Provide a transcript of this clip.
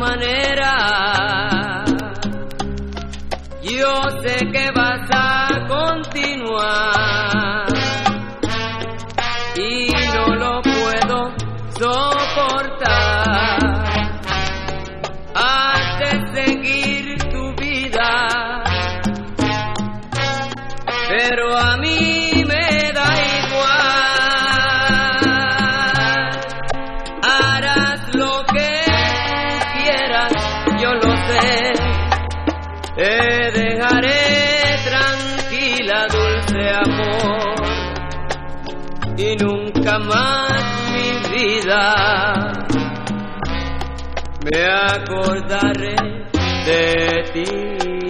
manera. Yo sé que vas a continuar y no lo puedo soportar. Has de seguir tu vida, pero a mí me da igual. Harás lo que quieras, yo lo sé. Te dejaré tranquila, dulce amor, y nunca más mi vida me acordaré de ti.